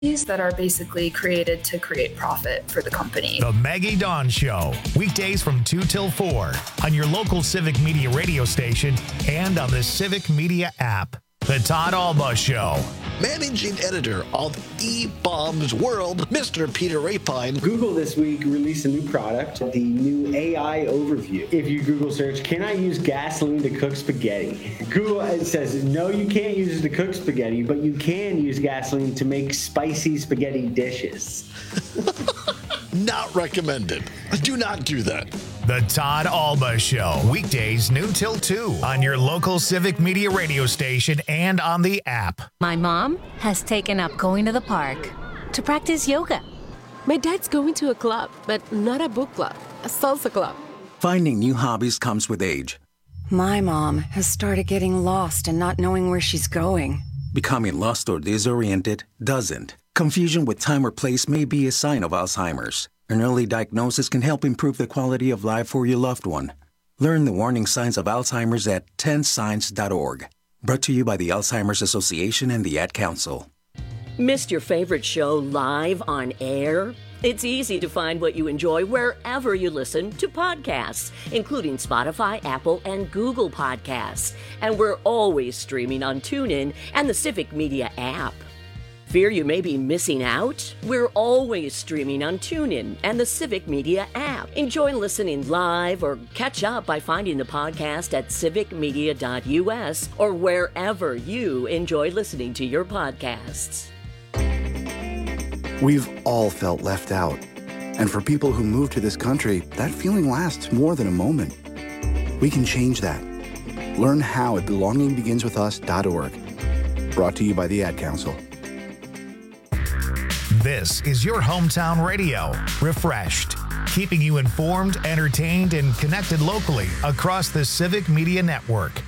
that are basically created to create profit for the company. The Maggie Dawn Show, weekdays from 2 till 4 on your local Civic Media radio station and on the Civic Media app. The Todd Alba Show. Managing editor of eBaum's World, Mr. Peter Rapine. Google this week released a new product, the new AI Overview. If you Google search, can I use gasoline to cook spaghetti? Google says, no, you can't use it to cook spaghetti, but you can use gasoline to make spicy spaghetti dishes. Not recommended. Do not do that. The Todd Alba Show, weekdays noon till 2 on your local Civic Media radio station and on the app. My mom has taken up going to the park to practice yoga. My dad's going to a club, but not a book club, a salsa club. Finding new hobbies comes with age. My mom has started getting lost and not knowing where she's going. Becoming lost or disoriented doesn't. Confusion with time or place may be a sign of Alzheimer's. An early diagnosis can help improve the quality of life for your loved one. Learn the warning signs of Alzheimer's at 10signs.org. Brought to you by the Alzheimer's Association and the Ad Council. Missed your favorite show live on air? It's easy to find what you enjoy wherever you listen to podcasts, including Spotify, Apple, and Google Podcasts. And we're always streaming on TuneIn and the Civic Media app. Fear you may be missing out? We're always streaming on TuneIn and the Civic Media app. Enjoy listening live or catch up by finding the podcast at civicmedia.us or wherever you enjoy listening to your podcasts. We've all felt left out. And for people who move to this country, that feeling lasts more than a moment. We can change that. Learn how at belongingbeginswithus.org. Brought to you by the Ad Council. This is your hometown radio, refreshed, keeping you informed, entertained, and connected locally across the Civic Media Network.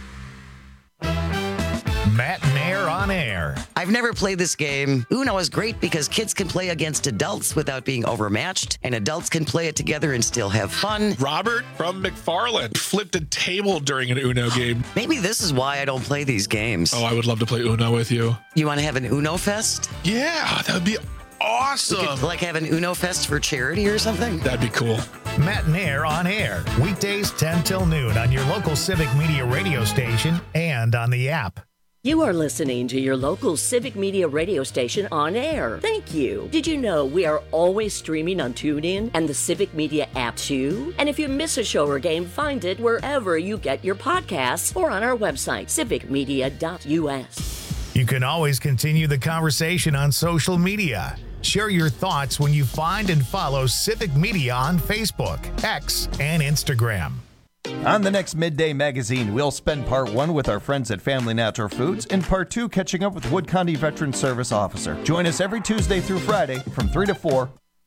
Matt Nair on air. I've never played this game. Uno is great because kids can play against adults without being overmatched, and adults can play it together and still have fun. Robert from McFarland flipped a table during an Uno game. Maybe this is why I don't play these games. Oh, I would love to play Uno with you. You want to have an Uno Fest? Yeah, that would be awesome. We could, like, have an Uno Fest for charity or something? That'd be cool. Matt Nair on air, weekdays 10 till noon on your local Civic Media radio station and on the app. You are listening to your local Civic Media radio station on air. Thank you. Did you know we are always streaming on TuneIn and the Civic Media app too? And if you miss a show or game, find it wherever you get your podcasts or on our website, civicmedia.us. You can always continue the conversation on social media. Share your thoughts when you find and follow Civic Media on Facebook, X, and Instagram. On the next Midday Magazine, we'll spend part 1 with our friends at Family Natural Foods and part 2 catching up with Wood County Veteran Service Officer. Join us every Tuesday through Friday from 3 to 4.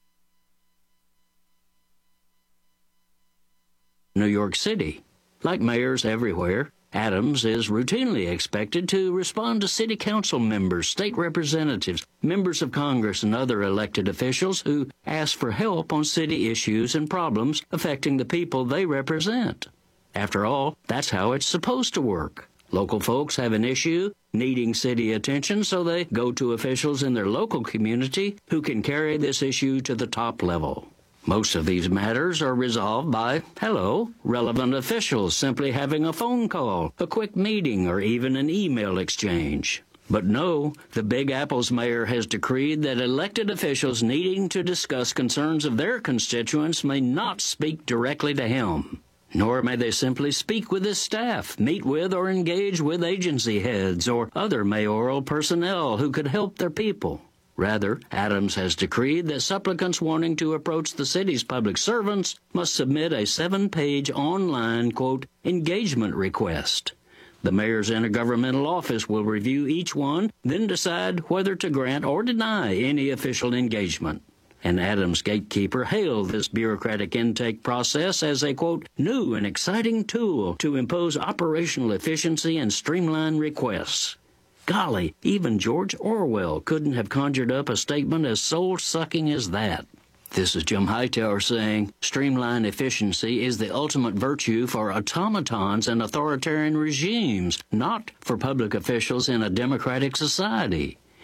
New York City. Like mayors everywhere, Adams is routinely expected to respond to city council members, state representatives, members of Congress, and other elected officials who ask for help on city issues and problems affecting the people they represent. After all, that's how it's supposed to work. Local folks have an issue needing city attention, so they go to officials in their local community who can carry this issue to the top level. Most of these matters are resolved by, relevant officials simply having a phone call, a quick meeting, or even an email exchange. But no, the Big Apple's mayor has decreed that elected officials needing to discuss concerns of their constituents may not speak directly to him. Nor may they simply speak with his staff, meet with or engage with agency heads or other mayoral personnel who could help their people. Rather, Adams has decreed that supplicants wanting to approach the city's public servants must submit a 7-page online, quote, engagement request. The mayor's intergovernmental office will review each one, then decide whether to grant or deny any official engagement. An Adams gatekeeper hailed this bureaucratic intake process as a, quote, new and exciting tool to impose operational efficiency and streamline requests. Golly, even George Orwell couldn't have conjured up a statement as soul-sucking as that. This is Jim Hightower saying, streamline efficiency is the ultimate virtue for automatons and authoritarian regimes, not for public officials in a democratic society.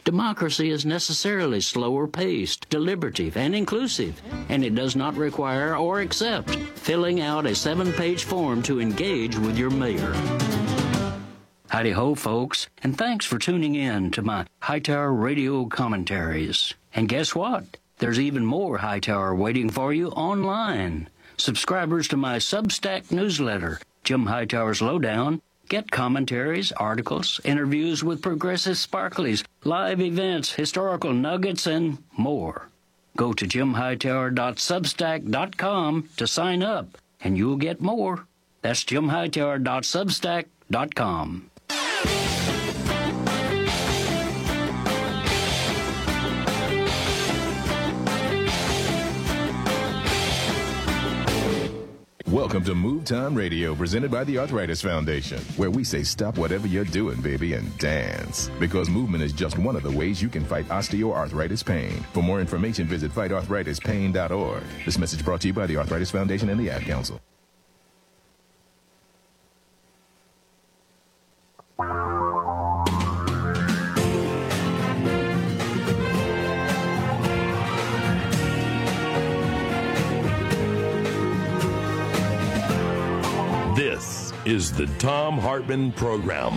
Democracy is necessarily slower paced, deliberative, and inclusive, and it does not require or accept filling out a 7-page form to engage with your mayor. Howdy ho, folks, and thanks for tuning in to my Hightower Radio commentaries. And guess what? There's even more Hightower waiting for you online. Subscribers to my Substack newsletter, Jim Hightower's Lowdown, get commentaries, articles, interviews with progressive sparklies, live events, historical nuggets, and more. Go to jimhightower.substack.com to sign up, and you'll get more. That's jimhightower.substack.com. Welcome to Move Time Radio, presented by the Arthritis Foundation, where we say stop whatever you're doing, baby, and dance. Because movement is just one of the ways you can fight osteoarthritis pain. For more information, visit fightarthritispain.org. This message brought to you by the Arthritis Foundation and the Ad Council. This is the Thom Hartmann Program.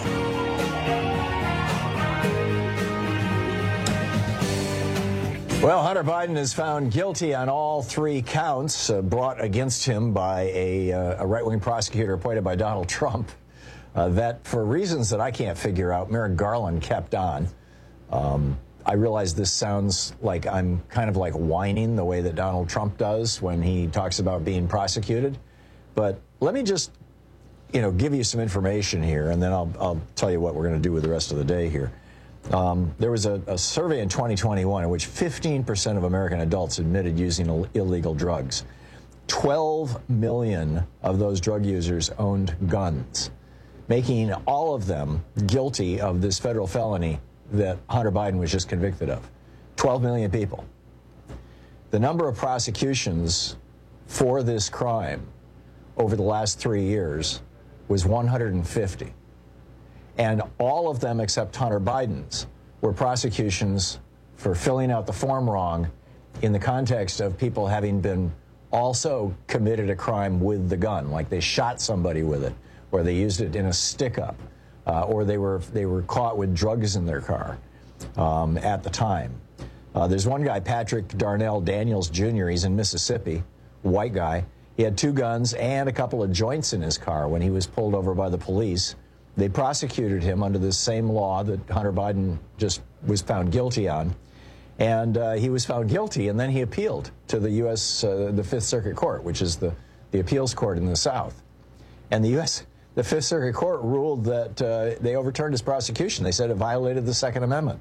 Well, Hunter Biden is found guilty on all 3 counts brought against him by a right-wing prosecutor appointed by Donald Trump that, for reasons that I can't figure out, Merrick Garland kept on. I realize this sounds like I'm kind of like whining the way that Donald Trump does when he talks about being prosecuted. But let me just, give you some information here, and then I'll tell you what we're going to do with the rest of the day here. There was a survey in 2021 in which 15% of American adults admitted using illegal drugs. 12 million of those drug users owned guns, making all of them guilty of this federal felony that Hunter Biden was just convicted of. 12 million people. The number of prosecutions for this crime over the last 3 years was 150. And all of them except Hunter Biden's were prosecutions for filling out the form wrong in the context of people having been also committed a crime with the gun, like they shot somebody with it, or they used it in a stick-up, or they were caught with drugs in their car at the time. There's one guy, Patrick Darnell Daniels Jr., he's in Mississippi, white guy. He had 2 guns and a couple of joints in his car when he was pulled over by the police. They prosecuted him under this same law that Hunter Biden just was found guilty on. And he was found guilty, and then he appealed to the U.S., the Fifth Circuit Court, which is the appeals court in the South. And the Fifth Circuit Court ruled that they overturned his prosecution. They said it violated the Second Amendment.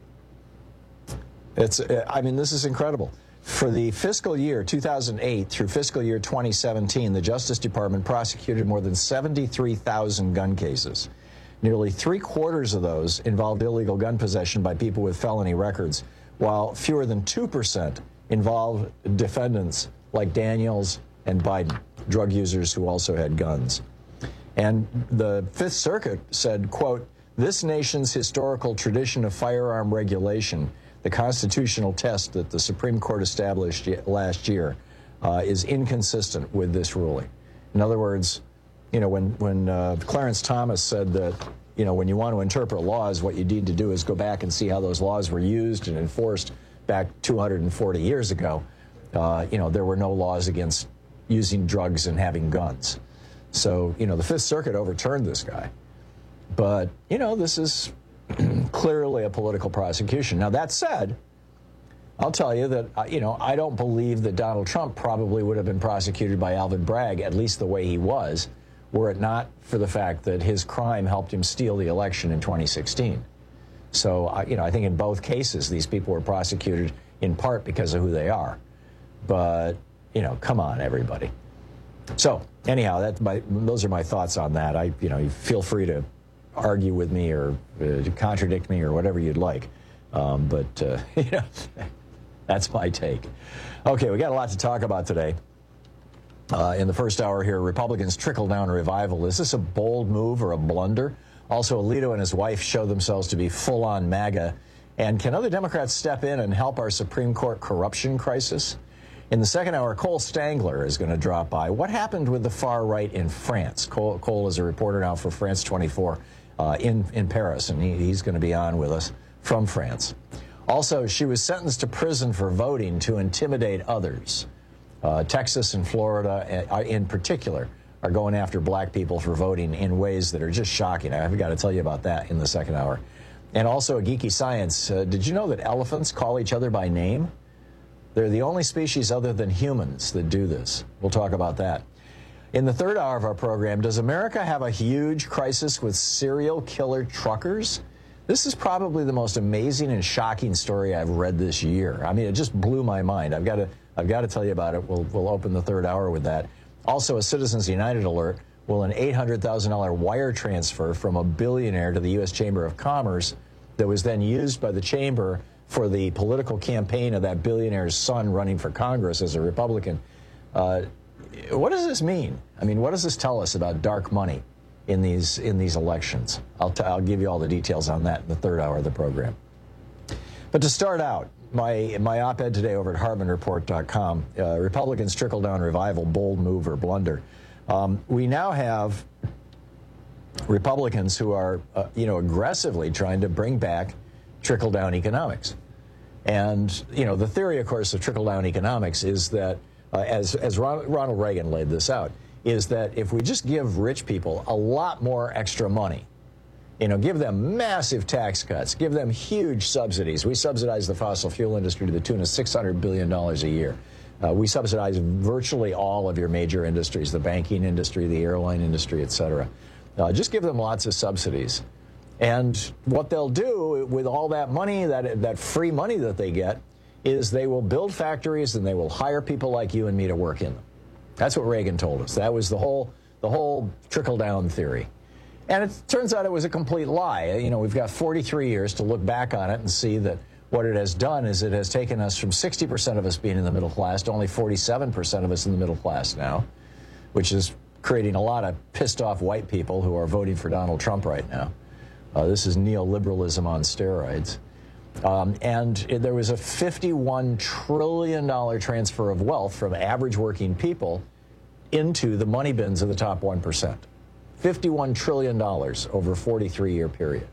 This is incredible. For the fiscal year 2008 through fiscal year 2017, the Justice Department prosecuted more than 73,000 gun cases. Nearly 3/4 of those involved illegal gun possession by people with felony records, while fewer than 2% involved defendants like Daniels and Biden, drug users who also had guns. And the Fifth Circuit said, quote, "This nation's historical tradition of firearm regulation, the constitutional test that the Supreme Court established last year, is inconsistent with this ruling." In other words, when Clarence Thomas said that, when you want to interpret laws, what you need to do is go back and see how those laws were used and enforced back 240 years ago. There were no laws against using drugs and having guns. So, the Fifth Circuit overturned this guy. But, this is clearly a political prosecution. Now, that said, I'll tell you that, I don't believe that Donald Trump probably would have been prosecuted by Alvin Bragg, at least the way he was, were it not for the fact that his crime helped him steal the election in 2016. So, I think in both cases, these people were prosecuted in part because of who they are. But, come on, everybody. So, anyhow, those are my thoughts on that. You feel free to argue with me or to contradict me or whatever you'd like. That's my take. Okay, we got a lot to talk about today. In the first hour here, Republicans trickle-down revival. Is this a bold move or a blunder? Also, Alito and his wife show themselves to be full-on MAGA And can other Democrats step in and help our Supreme Court corruption crisis? In the second hour, Cole Stangler is going to drop by. What happened with the far right in France? Cole is a reporter now for France 24 in Paris, and he's going to be on with us from France. Also, she was sentenced to prison for voting to intimidate others. Texas and Florida, in particular, are going after black people for voting in ways that are just shocking. I've got to tell you about that in the second hour. And also a geeky science. Did you know that elephants call each other by name? They're the only species other than humans that do this. We'll talk about that. In the third hour of our program, does America have a huge crisis with serial killer truckers? This is probably the most amazing and shocking story I've read this year. I mean, it just blew my mind. I've got to tell you about it. We'll open the third hour with that. Also, a Citizens United alert. Will an $800,000 wire transfer from a billionaire to the U.S. Chamber of Commerce that was then used by the Chamber for the political campaign of that billionaire's son running for Congress as a Republican. What does this mean? I mean, what does this tell us about dark money in these elections? I'll give you all the details on that in the third hour of the program. But to start out, my op-ed today over at HartmanReport.com, Republicans trickle-down revival, bold move or blunder. We now have Republicans who are, aggressively trying to bring back trickle-down economics. And, the theory, of course, of trickle-down economics is that, as Ronald Reagan laid this out, is that if we just give rich people a lot more extra money, give them massive tax cuts, give them huge subsidies. We subsidize the fossil fuel industry to the tune of $600 billion a year. We subsidize virtually all of your major industries, the banking industry, the airline industry, et cetera. Just give them lots of subsidies. And what they'll do with all that money, that free money that they get, is they will build factories and they will hire people like you and me to work in them. That's what Reagan told us. That was the whole trickle-down theory. And it turns out it was a complete lie. We've got 43 years to look back on it and see that what it has done is it has taken us from 60% of us being in the middle class to only 47% of us in the middle class now, which is creating a lot of pissed-off white people who are voting for Donald Trump right now. This is neoliberalism on steroids. And there was a $51 trillion transfer of wealth from average working people into the money bins of the top 1%. $51 trillion over a 43-year period.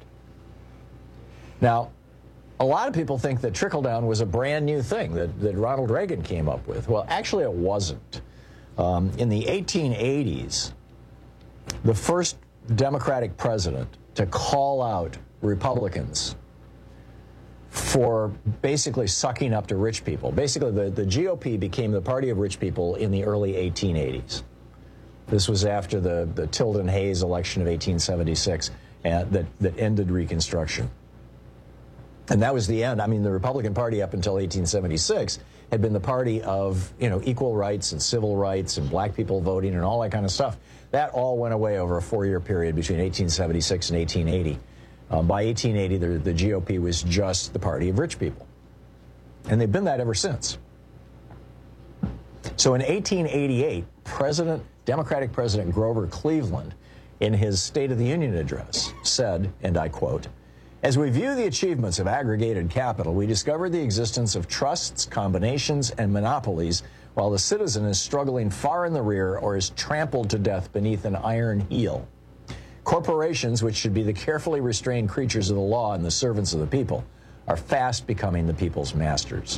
Now, a lot of people think that trickle-down was a brand new thing that Ronald Reagan came up with. Well, actually, it wasn't. In the 1880s, the first Democratic president to call out Republicans for basically sucking up to rich people. Basically, the GOP became the party of rich people in the early 1880s. This was after the Tilden Hayes election of 1876 that ended Reconstruction. And that was the end. I mean, the Republican Party up until 1876 had been the party of, equal rights and civil rights and black people voting and all that kind of stuff. That all went away over a 4-year period between 1876 and 1880. By 1880, the GOP was just the party of rich people. And they've been that ever since. So in 1888, Democratic President Grover Cleveland, in his State of the Union address, said, and I quote, "As we view the achievements of aggregated capital, we discover the existence of trusts, combinations, and monopolies, while the citizen is struggling far in the rear or is trampled to death beneath an iron heel. Corporations, which should be the carefully restrained creatures of the law and the servants of the people, are fast becoming the people's masters."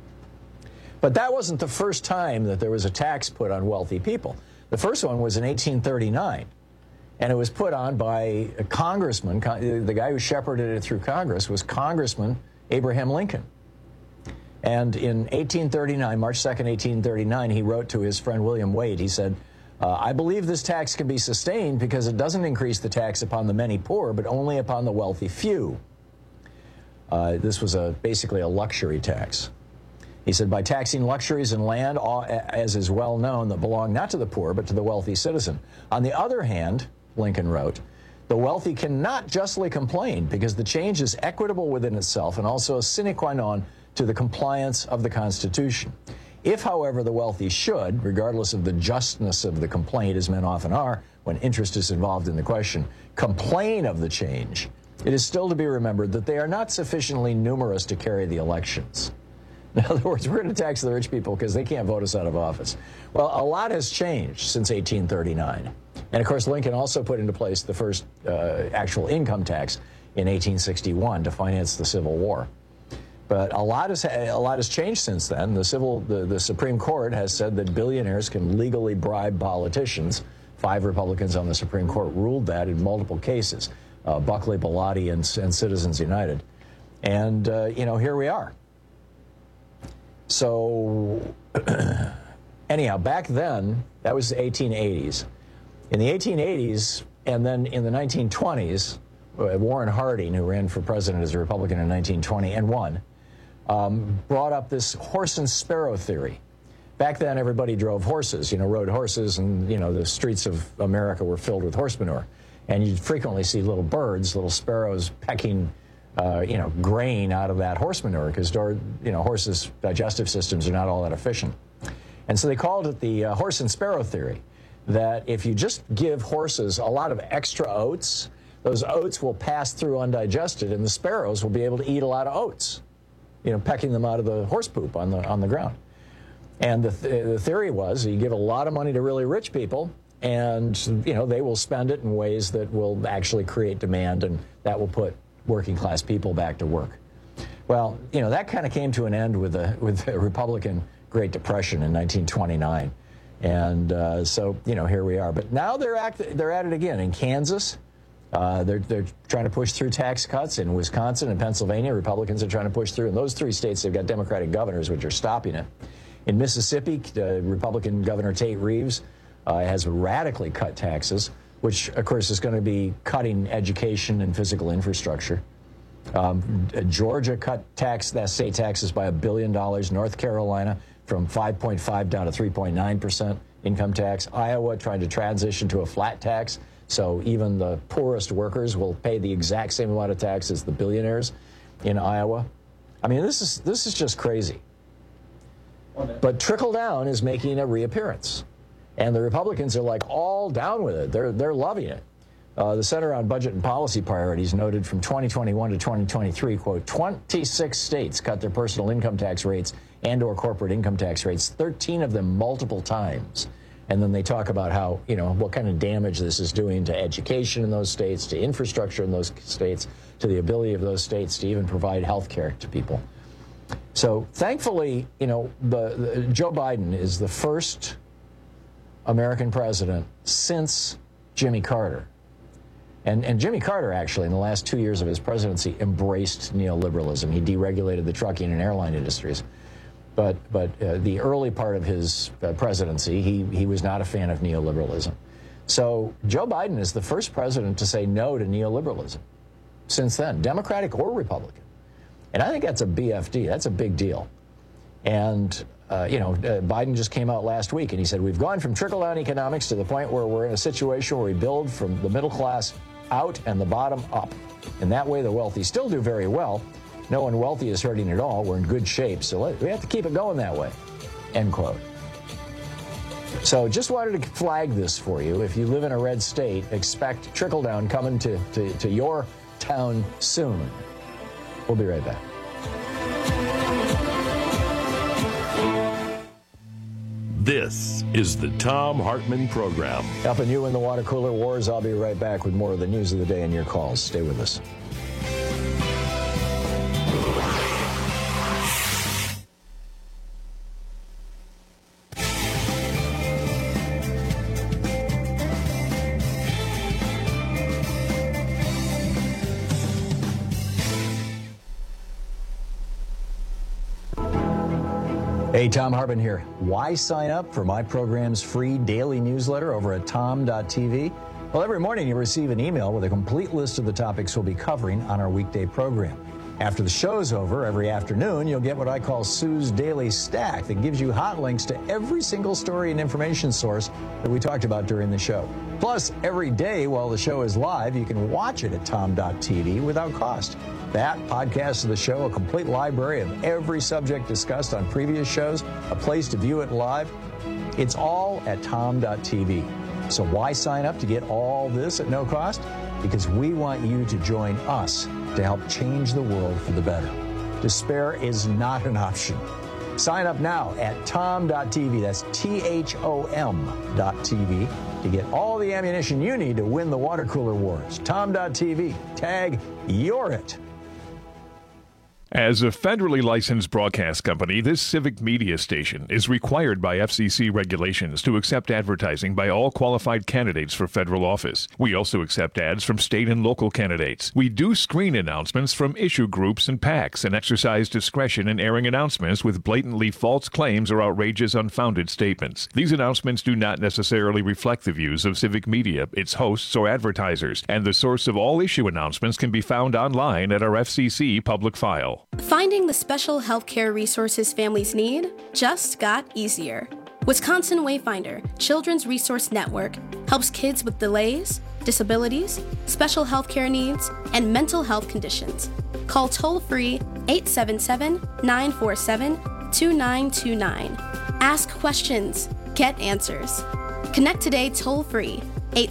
But that wasn't the first time that there was a tax put on wealthy people. The first one was in 1839, and it was put on by a congressman. The guy who shepherded it through Congress was Congressman Abraham Lincoln. And in 1839, March 2nd, 1839, he wrote to his friend William Wade, he said, "I believe this tax can be sustained because it doesn't increase the tax upon the many poor, but only upon the wealthy few." This was basically a luxury tax. He said, "By taxing luxuries and land, as is well known, that belong not to the poor, but to the wealthy citizen. On the other hand," Lincoln wrote, "the wealthy cannot justly complain because the change is equitable within itself and also a sine qua non to the compliance of the Constitution. If, however, the wealthy should, regardless of the justness of the complaint, as men often are when interest is involved in the question, complain of the change, it is still to be remembered that they are not sufficiently numerous to carry the elections. In other words, we're going to tax the rich people because they can't vote us out of office. Well, a lot has changed since 1839. And, of course, Lincoln also put into place the first actual income tax in 1861 to finance the Civil War. But a lot has changed since then. The Supreme Court has said that billionaires can legally bribe politicians. 5 Republicans on the Supreme Court ruled that in multiple cases, Buckley, Bellotti, and Citizens United. And, here we are. So, anyhow, back then, that was the 1880s. In the 1880s, and then in the 1920s, Warren Harding, who ran for president as a Republican in 1920 and won, brought up this horse and sparrow theory. Back then, everybody drove horses, rode horses, and, the streets of America were filled with horse manure. And you'd frequently see little birds, little sparrows pecking, grain out of that horse manure because, horses' digestive systems are not all that efficient. And so they called it the horse and sparrow theory, that if you just give horses a lot of extra oats, those oats will pass through undigested, and the sparrows will be able to eat a lot of oats, pecking them out of the horse poop on the ground. And the theory was you give a lot of money to really rich people, and, they will spend it in ways that will actually create demand, and that will put working class people back to work. Well, that kind of came to an end with the Republican Great Depression in 1929. And so, here we are. But now they're at it again. In Kansas, they're trying to push through tax cuts. In Wisconsin and Pennsylvania, Republicans are trying to push through. In those 3 states, they've got Democratic governors, which are stopping it. In Mississippi, Republican Governor Tate Reeves has radically cut taxes, which, of course, is going to be cutting education and physical infrastructure. Georgia cut state taxes by $1 billion. North Carolina from 5.5 down to 3.9% income tax. Iowa trying to transition to a flat tax, so even the poorest workers will pay the exact same amount of tax as the billionaires in Iowa. I mean, this is just crazy. But trickle down is making a reappearance. And the Republicans are all down with it. They're loving it. The Center on Budget and Policy Priorities noted from 2021 to 2023, quote, 26 states cut their personal income tax rates and or corporate income tax rates, 13 of them multiple times. And then they talk about how, what kind of damage this is doing to education in those states, to infrastructure in those states, to the ability of those states to even provide health care to people. So thankfully, Joe Biden is the first American president since Jimmy Carter. And Jimmy Carter, actually, in the last 2 years of his presidency, embraced neoliberalism. He deregulated the trucking and airline industries. But the early part of his presidency, he was not a fan of neoliberalism. So Joe Biden is the first president to say no to neoliberalism since then, Democratic or Republican. And I think that's a BFD. That's a big deal. And, Biden just came out last week and he said, we've gone from trickle-down economics to the point where we're in a situation where we build from the middle class out and the bottom up. And that way the wealthy still do very well. No one wealthy is hurting at all. We're in good shape. So we have to keep it going that way, end quote. So just wanted to flag this for you. If you live in a red state, expect trickle-down coming to your town soon. We'll be right back. This is the Thom Hartmann Program. Helping you in the water cooler wars. I'll be right back with more of the news of the day and your calls. Stay with us. Hey, Thom Hartmann here. Why sign up for my program's free daily newsletter over at thom.tv? Well, every morning you receive an email with a complete list of the topics we'll be covering on our weekday program. After the show's over, every afternoon, you'll get what I call Sue's Daily Stack that gives you hot links to every single story and information source that we talked about during the show. Plus, every day while the show is live, you can watch it at thom.tv without cost. That, podcast of the show, a complete library of every subject discussed on previous shows, a place to view it live. It's all at thom.tv. So why sign up to get all this at no cost? because we want you to join us to help change the world for the better. Despair is not an option. Sign up now at tom.tv, that's THOM.tv, to get all the ammunition you need to win the water cooler wars. Tom.tv, tag You're It. As a federally licensed broadcast company, this civic media station is required by FCC regulations to accept advertising by all qualified candidates for federal office. We also accept ads from state and local candidates. We do screen announcements from issue groups and PACs and exercise discretion in airing announcements with blatantly false claims or outrageous, unfounded statements. These announcements do not necessarily reflect the views of civic media, its hosts, or advertisers, and the source of all issue announcements can be found online at our FCC public file. Finding the special healthcare resources families need just got easier. Wisconsin Wayfinder Children's Resource Network helps kids with delays, disabilities, special healthcare needs, and mental health conditions. Call toll-free 877-947-2929. Ask questions. Get answers. Connect today toll-free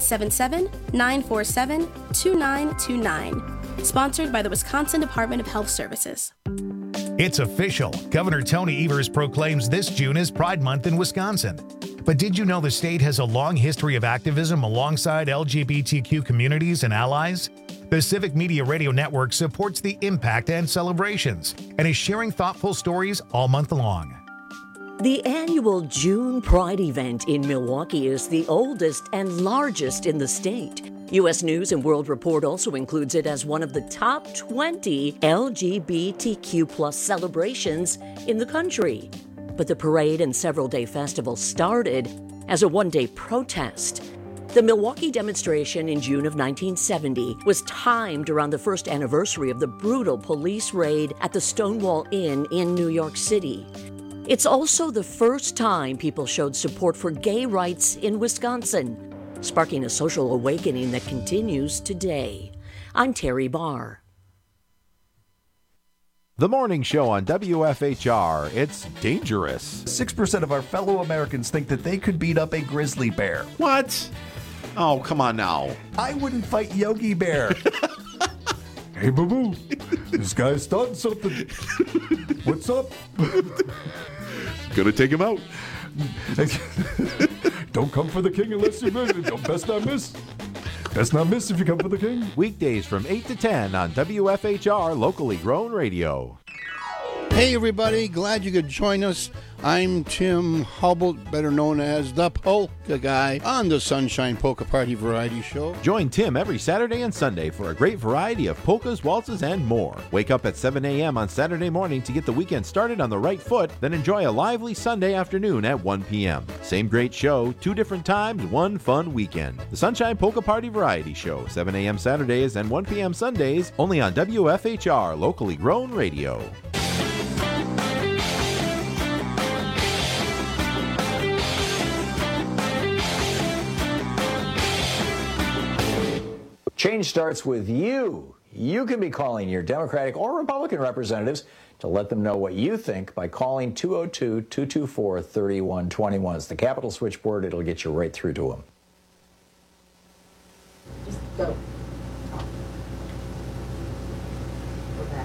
877-947-2929. Sponsored by the Wisconsin Department of Health Services. It's official. Governor Tony Evers proclaims this June as Pride Month in Wisconsin. But did you know the state has a long history of activism alongside LGBTQ communities and allies? The Civic Media Radio Network supports the impact and celebrations and is sharing thoughtful stories all month long. The annual June Pride event in Milwaukee is the oldest and largest in the state. U.S. News and World Report also includes it as one of the top 20 LGBTQ+ celebrations in the country. But the parade and several-day festival started as a one-day protest. The Milwaukee demonstration in June of 1970 was timed around the first anniversary of the brutal police raid at the Stonewall Inn in New York City. It's also the first time people showed support for gay rights in Wisconsin, sparking a social awakening that continues today. I'm Terry Barr. The morning show on WFHR. It's dangerous. 6% of our fellow Americans think that they could beat up a grizzly bear. What? Oh, come on now. I wouldn't fight Yogi Bear. Hey, boo-boo. This guy's starting something. What's up? Gonna take him out. Don't come for the king unless you miss. Don't best not miss. Best not miss if you come for the king. Weekdays from 8 to 10 on WFHR Locally Grown Radio. Hey everybody, glad you could join us. I'm Tim Hubble, better known as the Polka Guy, on the Sunshine Polka Party Variety Show. Join Tim every Saturday and Sunday for a great variety of polkas, waltzes, and more. Wake up at 7 a.m. on Saturday morning to get the weekend started on the right foot, then enjoy a lively Sunday afternoon at 1 p.m. Same great show, 2 different times, 1 fun weekend. The Sunshine Polka Party Variety Show, 7 a.m. Saturdays and 1 p.m. Sundays, only on WFHR Locally Grown Radio. Change starts with you. You can be calling your Democratic or Republican representatives to let them know what you think by calling 202-224-3121. It's the Capitol switchboard. It'll get you right through to them. Just go. Go back.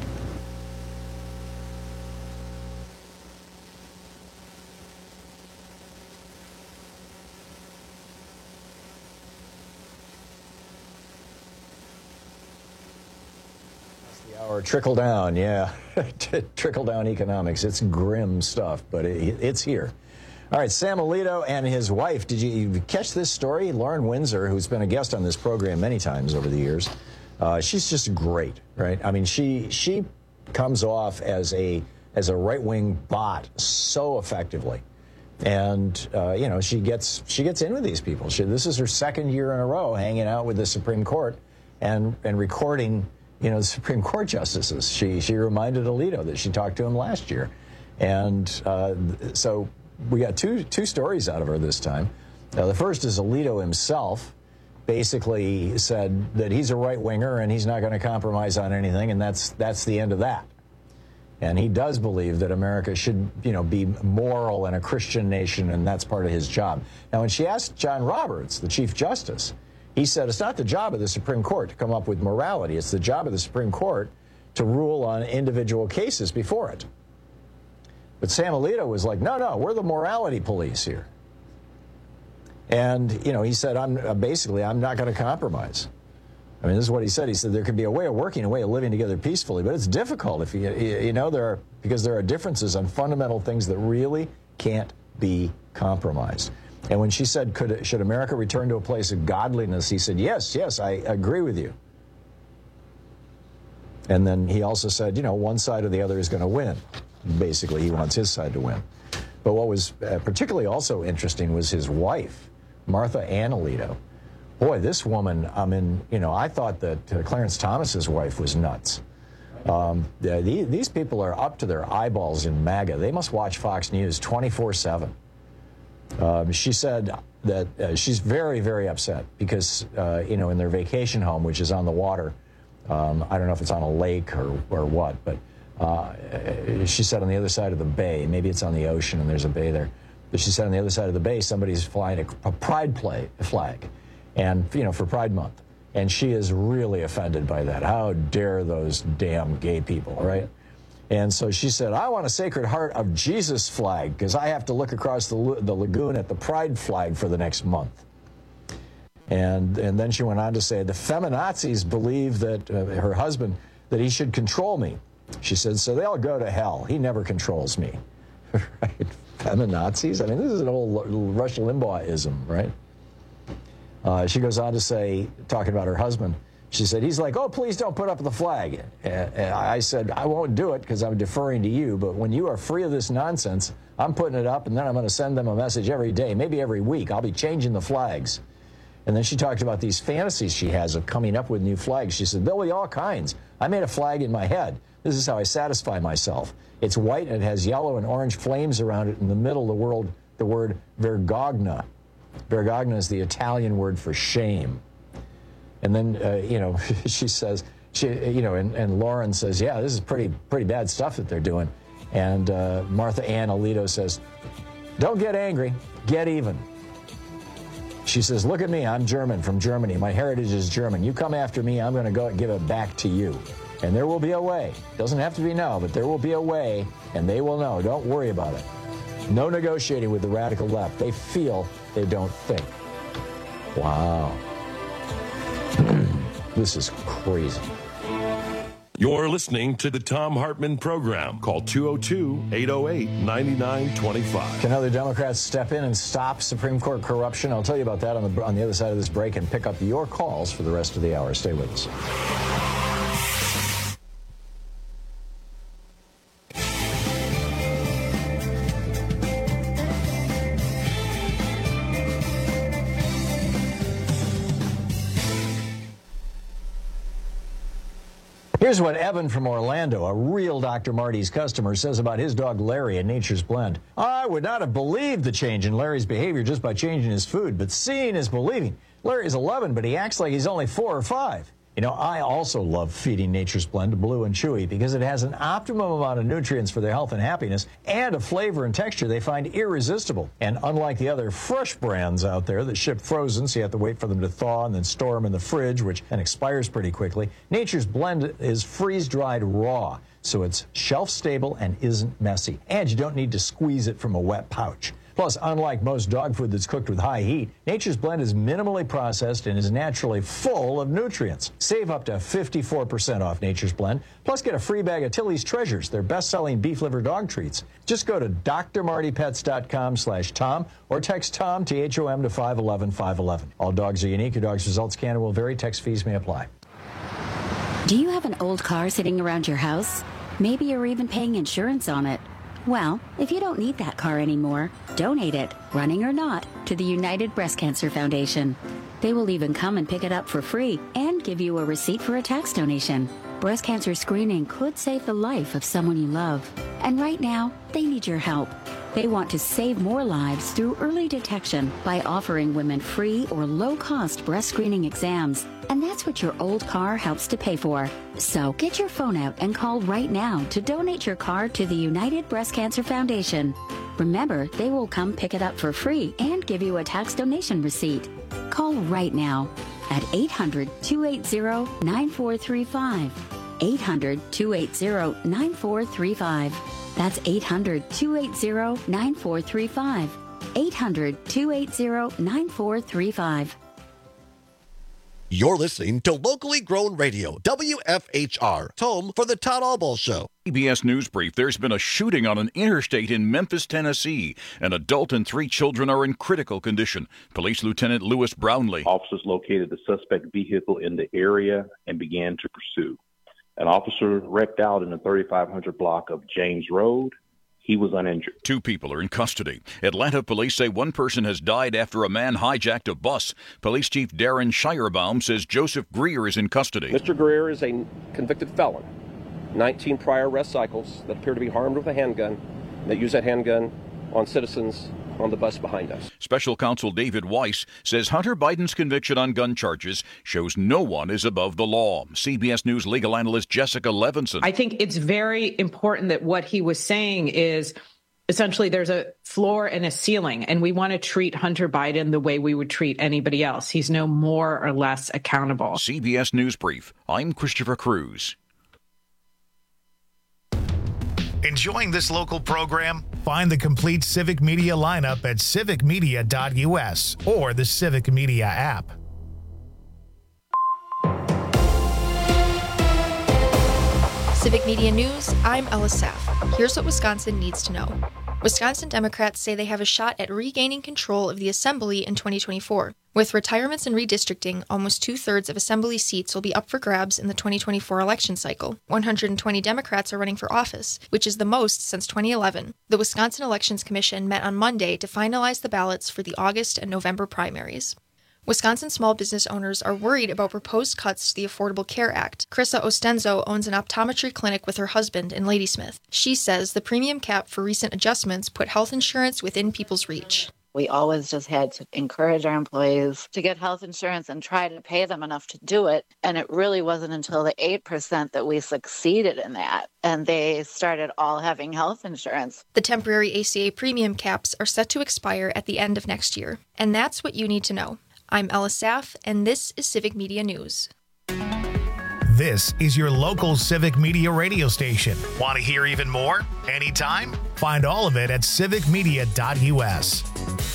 Or trickle down, yeah. Trickle down economics. It's grim stuff, but it's here. All right, Sam Alito and his wife. Did you catch this story? Lauren Windsor, who's been a guest on this program many times over the years, she's just great, right? I mean, she comes off as a right-wing bot so effectively. And, she gets in with these people. This is her second year in a row hanging out with the Supreme Court and recording the Supreme Court justices. She reminded Alito that she talked to him last year. And so we got two stories out of her this time. The first is Alito himself basically said that he's a right-winger and he's not going to compromise on anything, and that's the end of that. And he does believe that America should, be moral and a Christian nation, and that's part of his job. Now, when she asked John Roberts, the Chief Justice, He said it's not the job of the Supreme Court to come up with morality. It's the job of the Supreme Court to rule on individual cases before it. But Sam Alito was like, no, we're the morality police here. And, he said, I'm not going to compromise. I mean, this is what he said. He said there could be a way of working, a way of living together peacefully, but it's difficult if because there are differences on fundamental things that really can't be compromised. And when she said, should America return to a place of godliness, he said, yes, I agree with you. And then he also said, one side or the other is going to win. Basically, he wants his side to win. But what was particularly also interesting was his wife, Martha Ann Alito. Boy, this woman, I thought that Clarence Thomas's wife was nuts. These people are up to their eyeballs in MAGA. They must watch Fox News 24/7. She said that she's very, very upset because, in their vacation home, which is on the water, I don't know if it's on a lake or what, but she said on the other side of the bay, maybe it's on the ocean and there's a bay there, but she said on the other side of the bay, somebody's flying a pride flag, and, for Pride Month. And she is really offended by that. How dare those damn gay people, right? And so she said, I want a Sacred Heart of Jesus flag because I have to look across the lagoon at the pride flag for the next month. And then she went on to say, the feminazis believe that her husband, that he should control me. She said, so they'll go to hell. He never controls me. Right? Feminazis? I mean, this is an old Rush Limbaugh-ism, right? She goes on to say, talking about her husband, she said, he's like, oh, please don't put up the flag. And I said, I won't do it because I'm deferring to you, but when you are free of this nonsense, I'm putting it up, and then I'm going to send them a message every day, maybe every week. I'll be changing the flags. And then she talked about these fantasies she has of coming up with new flags. She said, there'll be all kinds. I made a flag in my head. This is how I satisfy myself. It's white, and it has yellow and orange flames around it. In the middle, the word vergogna. Vergogna is the Italian word for shame. And then, she says, and Lauren says, yeah, this is pretty bad stuff that they're doing. And Martha Ann Alito says, don't get angry, get even. She says, look at me, I'm German, from Germany. My heritage is German. You come after me, I'm going to go and give it back to you. And there will be a way. Doesn't have to be now, but there will be a way, and they will know. Don't worry about it. No negotiating with the radical left. They feel, they don't think. Wow. This is crazy. You're listening to the Thom Hartmann Program. Call 202-808-9925. Can other Democrats step in and stop Supreme Court corruption? I'll tell you about that on the other side of this break and pick up your calls for the rest of the hour. Stay with us. Here's what Evan from Orlando, a real Dr. Marty's customer, says about his dog Larry at Nature's Blend. I would not have believed the change in Larry's behavior just by changing his food, but seeing is believing. Larry's 11, but he acts like he's only 4 or 5. I also love feeding Nature's Blend to Blue and Chewy because it has an optimum amount of nutrients for their health and happiness and a flavor and texture they find irresistible. And unlike the other fresh brands out there that ship frozen, so you have to wait for them to thaw and then store them in the fridge, which then expires pretty quickly, Nature's Blend is freeze-dried raw, so it's shelf-stable and isn't messy. And you don't need to squeeze it from a wet pouch. Plus, unlike most dog food that's cooked with high heat, Nature's Blend is minimally processed and is naturally full of nutrients. Save up to 54% off Nature's Blend. Plus, get a free bag of Tilly's Treasures, their best-selling beef liver dog treats. Just go to drmartypets.com/Tom or text Tom, T-H-O-M, to 511-511. All dogs are unique. Your dog's results can and will vary. Text fees may apply. Do you have an old car sitting around your house? Maybe you're even paying insurance on it. Well, if you don't need that car anymore, donate it, running or not, to the United Breast Cancer Foundation. They will even come and pick it up for free and give you a receipt for a tax donation. Breast cancer screening could save the life of someone you love. And right now, they need your help. They want to save more lives through early detection by offering women free or low-cost breast screening exams. And that's what your old car helps to pay for. So get your phone out and call right now to donate your car to the United Breast Cancer Foundation. Remember, they will come pick it up for free and give you a tax donation receipt. Call right now. at 800-280-9435. 800-280-9435. That's 800-280-9435. 800-280-9435. You're listening to Locally Grown Radio, WFHR, home for the Todd Albaugh Show. CBS News Brief. There's been a shooting on an interstate in Memphis, Tennessee. An adult and 3 children are in critical condition. Police Lieutenant Lewis Brownlee. Officers located the suspect vehicle in the area and began to pursue. An officer wrecked out in the 3500 block of James Road. He was uninjured. 2 people are in custody. Atlanta police say 1 person has died after a man hijacked a bus. Police Chief Darren Shirebaum says Joseph Greer is in custody. Mr. Greer is a convicted felon. 19 prior arrest cycles that appear to be armed with a handgun, that use that handgun on citizens on the bus behind us. Special Counsel David Weiss says Hunter Biden's conviction on gun charges shows no one is above the law. CBS News legal analyst Jessica Levinson. I think it's very important that what he was saying is essentially there's a floor and a ceiling, and we want to treat Hunter Biden the way we would treat anybody else. He's no more or less accountable. CBS News Brief. I'm Christopher Cruz. Enjoying this local program? Find the complete Civic Media lineup at civicmedia.us or the Civic Media app. Civic Media News, I'm Ella Saff. Here's what Wisconsin needs to know. Wisconsin Democrats say they have a shot at regaining control of the Assembly in 2024. With retirements and redistricting, almost 2/3 of Assembly seats will be up for grabs in the 2024 election cycle. 120 Democrats are running for office, which is the most since 2011. The Wisconsin Elections Commission met on Monday to finalize the ballots for the August and November primaries. Wisconsin small business owners are worried about proposed cuts to the Affordable Care Act. Krissa Ostenzo owns an optometry clinic with her husband in Ladysmith. She says the premium cap for recent adjustments put health insurance within people's reach. We always just had to encourage our employees to get health insurance and try to pay them enough to do it. And it really wasn't until the 8% that we succeeded in that. And they started all having health insurance. The temporary ACA premium caps are set to expire at the end of next year. And that's what you need to know. I'm Ella Saff, and this is Civic Media News. This is your local Civic Media radio station. Want to hear even more? Anytime? Find all of it at civicmedia.us.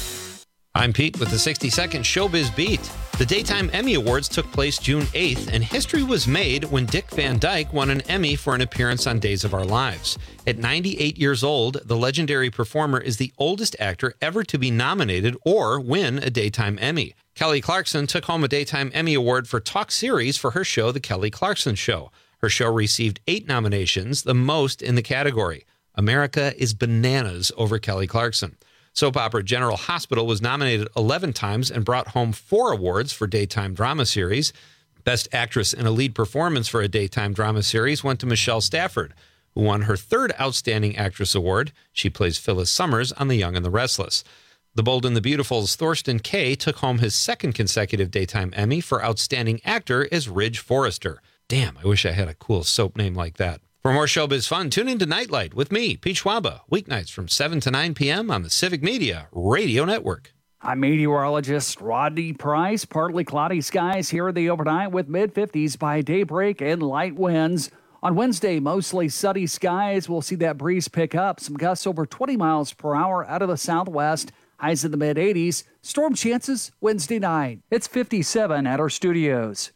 I'm Pete with the 60-second Showbiz Beat. The Daytime Emmy Awards took place June 8th, and history was made when Dick Van Dyke won an Emmy for an appearance on Days of Our Lives. At 98 years old, the legendary performer is the oldest actor ever to be nominated or win a Daytime Emmy. Kelly Clarkson took home a Daytime Emmy Award for Talk Series for her show, The Kelly Clarkson Show. Her show received 8 nominations, the most in the category. America is bananas over Kelly Clarkson. Soap opera General Hospital was nominated 11 times and brought home 4 awards for Daytime Drama Series. Best Actress in a Lead Performance for a Daytime Drama Series went to Michelle Stafford, who won her 3rd Outstanding Actress Award. She plays Phyllis Summers on The Young and the Restless. The Bold and the Beautiful's Thorsten Kaye took home his 2nd consecutive Daytime Emmy for Outstanding Actor as Ridge Forrester. Damn, I wish I had a cool soap name like that. For more showbiz fun, tune in to Nightlight with me, Pete Schwaba, weeknights from 7 to 9 p.m. on the Civic Media Radio Network. I'm meteorologist Rodney Price. Partly cloudy skies here in the overnight with mid-50s by daybreak and light winds. On Wednesday, mostly sunny skies. We'll see that breeze pick up. Some gusts over 20 miles per hour out of the southwest. Highs in the mid-80s. Storm chances Wednesday night. It's 57 at our studios.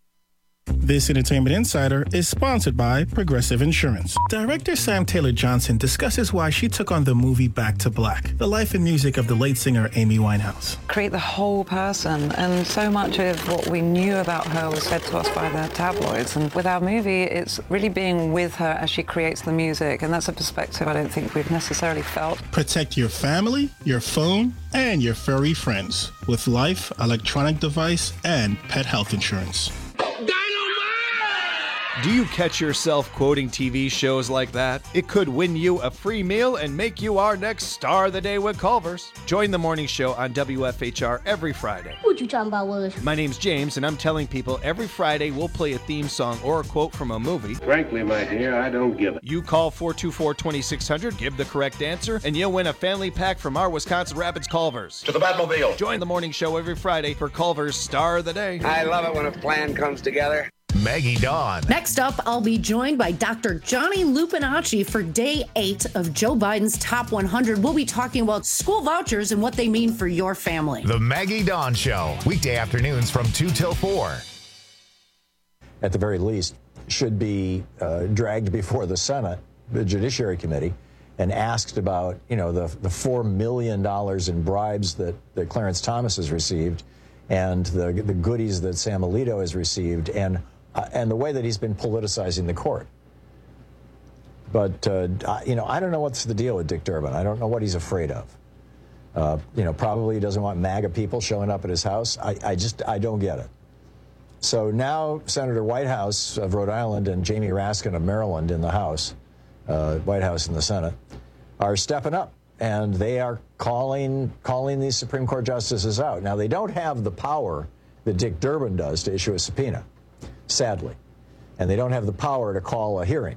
This Entertainment Insider is sponsored by Progressive Insurance. Director Sam Taylor Johnson discusses why she took on the movie Back to Black, the life and music of the late singer Amy Winehouse. Create the whole person, and so much of what we knew about her was fed to us by the tabloids. And with our movie, it's really being with her as she creates the music, and that's a perspective I don't think we've necessarily felt. Protect your family, your phone, and your furry friends with life, electronic device, and pet health insurance. Do you catch yourself quoting TV shows like that? It could win you a free meal and make you our next star of the day with Culver's. Join the morning show on WFHR every Friday. What you talking about, Willis? My name's James, and I'm telling people every Friday we'll play a theme song or a quote from a movie. Frankly, my dear, I don't give it. You call 424-2600, give the correct answer, and you'll win a family pack from our Wisconsin Rapids Culver's. To the Batmobile. Join the morning show every Friday for Culver's Star of the Day. I love it when a plan comes together. Maggie Dawn. Next up, I'll be joined by Dr. Johnny Lupinacci for Day 8 of Joe Biden's Top 100. We'll be talking about school vouchers and what they mean for your family. The Maggie Dawn Show, weekday afternoons from 2 till 4. At the very least, should be dragged before the Senate, the Judiciary Committee, and asked about, the $4 million in bribes that Clarence Thomas has received and the goodies that Sam Alito has received and the way that he's been politicizing the court. But, I don't know what's the deal with Dick Durbin. I don't know what he's afraid of. Probably he doesn't want MAGA people showing up at his house. I don't get it. So now Senator Whitehouse of Rhode Island and Jamie Raskin of Maryland in the House, White House in the Senate, are stepping up. And they are calling these Supreme Court justices out. Now, they don't have the power that Dick Durbin does to issue a subpoena, sadly. And they don't have the power to call a hearing.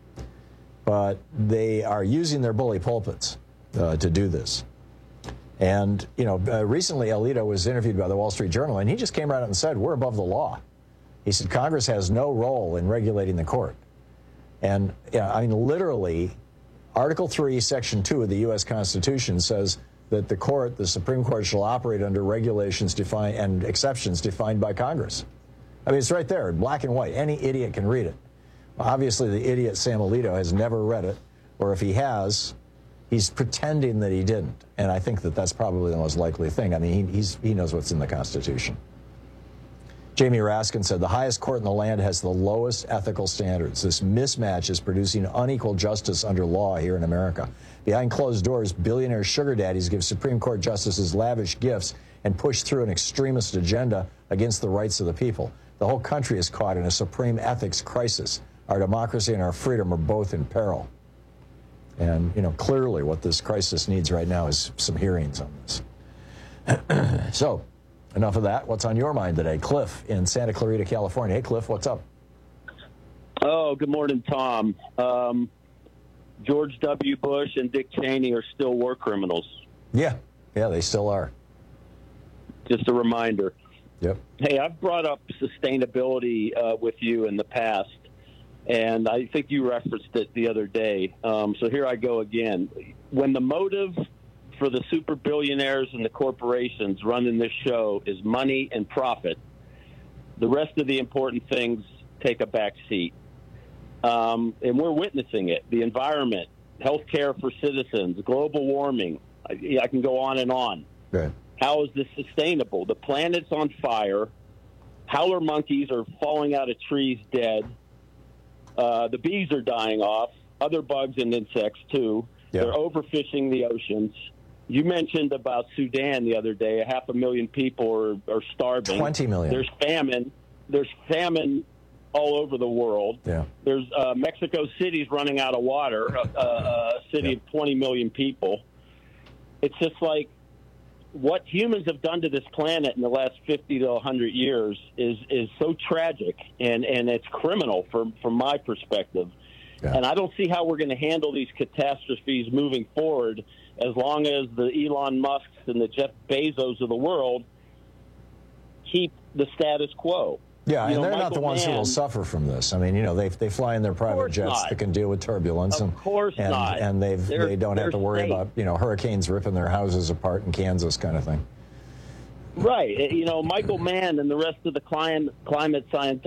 But they are using their bully pulpits to do this. And, recently Alito was interviewed by the Wall Street Journal, and he just came right out and said, we're above the law. He said, Congress has no role in regulating the court. And, literally, Article 3, Section 2 of the U.S. Constitution says that the Supreme Court shall operate under regulations defined and exceptions defined by Congress. It's right there, black and white. Any idiot can read it. Obviously, the idiot Sam Alito has never read it, or if he has, he's pretending that he didn't. And I think that that's probably the most likely thing. He knows what's in the Constitution. Jamie Raskin said, the highest court in the land has the lowest ethical standards. This mismatch is producing unequal justice under law here in America. Behind closed doors, billionaire sugar daddies give Supreme Court justices lavish gifts and push through an extremist agenda against the rights of the people. The whole country is caught in a supreme ethics crisis. Our democracy and our freedom are both in peril. And, clearly what this crisis needs right now is some hearings on this. So, enough of that. What's on your mind today? Cliff in Santa Clarita, California. Hey, Cliff, what's up? Oh, good morning, Tom. George W. Bush and Dick Cheney are still war criminals. Yeah, they still are. Just a reminder. Yep. Hey, I've brought up sustainability with you in the past, and I think you referenced it the other day. So here I go again. When the motive for the super billionaires and the corporations running this show is money and profit, the rest of the important things take a back seat. And we're witnessing it. The environment, health care for citizens, global warming. I can go on and on. Right. How is this sustainable? The planet's on fire. Howler monkeys are falling out of trees dead. The bees are dying off. Other bugs and insects, too. Yep. They're overfishing the oceans. You mentioned about Sudan the other day. 500,000 people are starving. 20 million. There's famine. There's famine all over the world. Yeah. There's Mexico City's running out of water, a city of 20 million people. It's just like what humans have done to this planet in the last 50 to 100 years is so tragic, and it's criminal from my perspective. Yeah. And I don't see how we're going to handle these catastrophes moving forward as long as the Elon Musks and the Jeff Bezos of the world keep the status quo. Yeah, and they're not the ones who will suffer from this. They fly in their private jets that can deal with turbulence. Of course not. And they don't have to worry about, hurricanes ripping their houses apart in Kansas kind of thing. Right. Michael Mann and the rest of the climate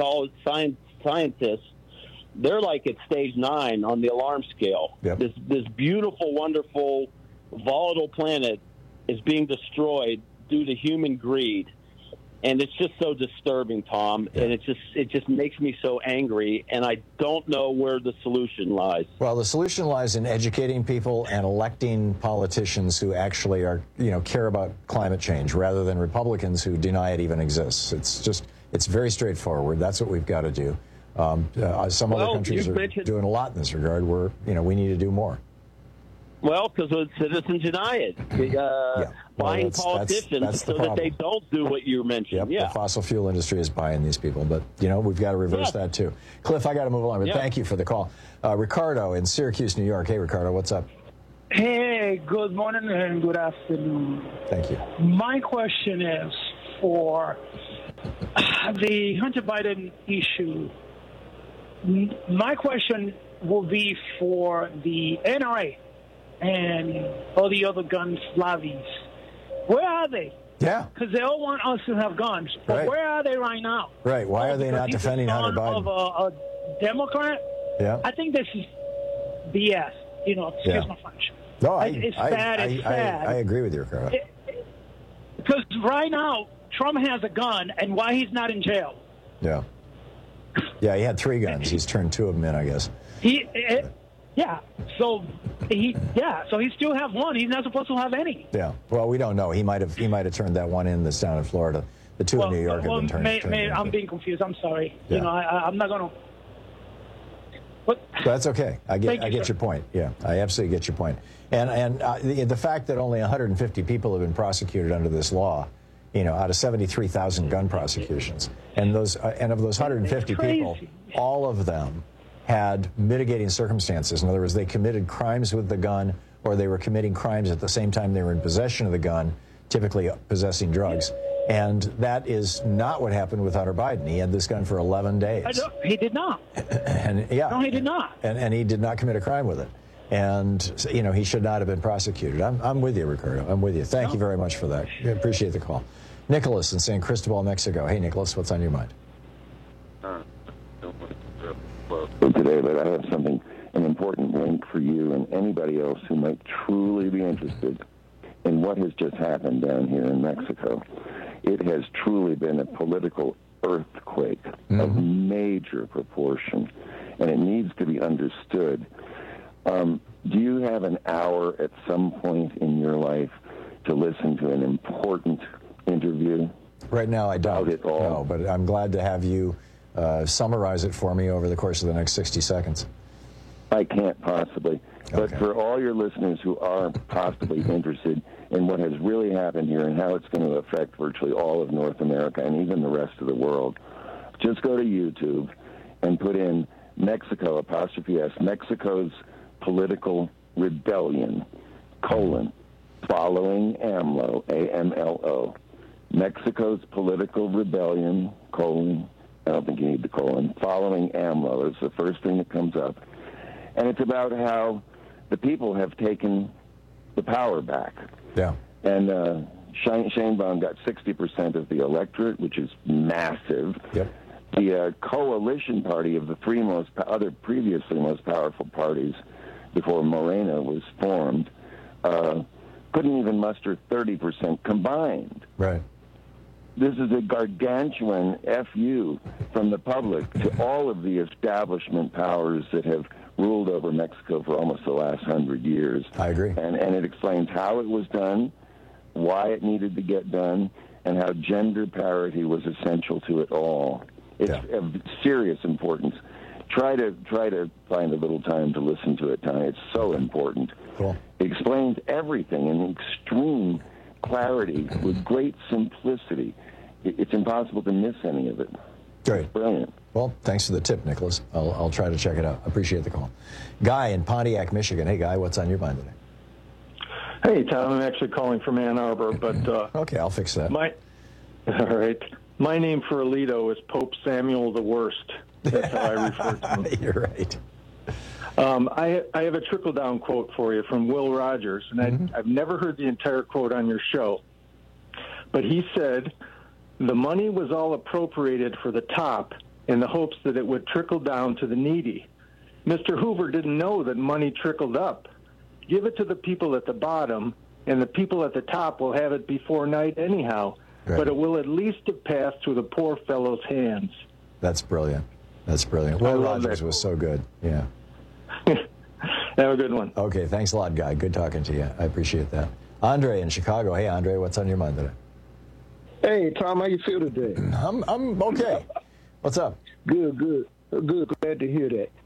scientists, they're like at stage 9 on the alarm scale. Yep. This beautiful, wonderful, volatile planet is being destroyed due to human greed. And it's just so disturbing, Tom, and it just makes me so angry, and I don't know where the solution lies. Well, the solution lies in educating people and electing politicians who actually are, care about climate change, rather than Republicans who deny it even exists. It's very straightforward. That's what we've got to do. Some other countries are doing a lot in this regard. We need to do more. Well, because citizens United, buying politicians so that they don't do what you mentioned. Yep, the fossil fuel industry is buying these people, but we've got to reverse that too. Cliff, I got to move along, but thank you for the call. Ricardo in Syracuse, New York. Hey, Ricardo, what's up? Hey, good morning and good afternoon. Thank you. My question is for the Hunter Biden issue. My question will be for the NRA and all the other gun lobbies. Where are they? Yeah. Because they all want us to have guns. But right. Where are they right now? Right. Why are they not defending Hunter Biden? Of a Democrat? Yeah. I think this is BS. Excuse my French. No, it's sad. It's sad. I agree with you, Ricardo. Because right now, Trump has a gun, and why he's not in jail? Yeah. Yeah, he had 3 guns. He's turned 2 of them in, I guess. So he still have one. He's not supposed to have any. Yeah. Well, we don't know. He might have turned that one in that's down in Florida. The 2 in New York have been turned in. I'm being confused. I'm sorry. Yeah. I'm not going to. That's okay. I get your point. Yeah, I absolutely get your point. And the fact that only 150 people have been prosecuted under this law, out of 73,000 gun prosecutions, and of those 150 people, all of them had mitigating circumstances. In other words, they committed crimes with the gun, or they were committing crimes at the same time they were in possession of the gun, typically possessing drugs. And that is not what happened with Hunter Biden. He had this gun for 11 days. He did not. No, he did not. And he did not commit a crime with it. And, he should not have been prosecuted. I'm with you, Ricardo. I'm with you. Thank you very much for that. I appreciate the call. Nicholas in San Cristobal, Mexico. Hey, Nicholas, what's on your mind? Today, but I have an important link for you and anybody else who might truly be interested in what has just happened down here in Mexico. It has truly been a political earthquake of major proportion, and it needs to be understood. Do you have an hour at some point in your life to listen to an important interview? Right now I don't. About it all? No, but I'm glad to have you summarize it for me over the course of the next 60 seconds. I can't possibly. But for all your listeners who are possibly interested in what has really happened here and how it's going to affect virtually all of North America and even the rest of the world, just go to YouTube and put in Mexico, '(S), Mexico's political rebellion, following AMLO, AMLO. Mexico's political rebellion, I don't think you need the colon, following AMLO is the first thing that comes up. And it's about how the people have taken the power back. Yeah. And Sheinbaum got 60% of the electorate, which is massive. Yep. The coalition party of the other previously most powerful parties before Morena was formed couldn't even muster 30% combined. Right. This is a gargantuan FU from the public to all of the establishment powers that have ruled over Mexico for almost the last 100 years. I agree. And it explains how it was done, why it needed to get done, and how gender parity was essential to it all. It's of serious importance. Try to find a little time to listen to it, Tony. It's so important. Cool. It explains everything in extreme clarity with great simplicity. It's impossible to miss any of it. Great. It's brilliant. Well, thanks for the tip, Nicholas. I'll try to check it out. Appreciate the call. Guy in Pontiac, Michigan. Hey, Guy, what's on your mind today? Hey, Tom. I'm actually calling from Ann Arbor, but okay, I'll fix that. All right. My name for Alito is Pope Samuel the Worst. That's how I refer to him. You're right. I have a trickle-down quote for you from Will Rogers, and I've never heard the entire quote on your show. But he said, the money was all appropriated for the top in the hopes that it would trickle down to the needy. Mr. Hoover didn't know that money trickled up. Give it to the people at the bottom, and the people at the top will have it before night anyhow. Right. But it will at least have passed through the poor fellow's hands. That's brilliant. That's brilliant. Will Rogers was so good. Yeah. Have a good one. Okay, thanks a lot, Guy. Good talking to you. I appreciate that. Andre in Chicago. Hey, Andre, what's on your mind today? Hey, Tom, how you feel today? I'm okay. What's up? Good. Good. Glad to hear that.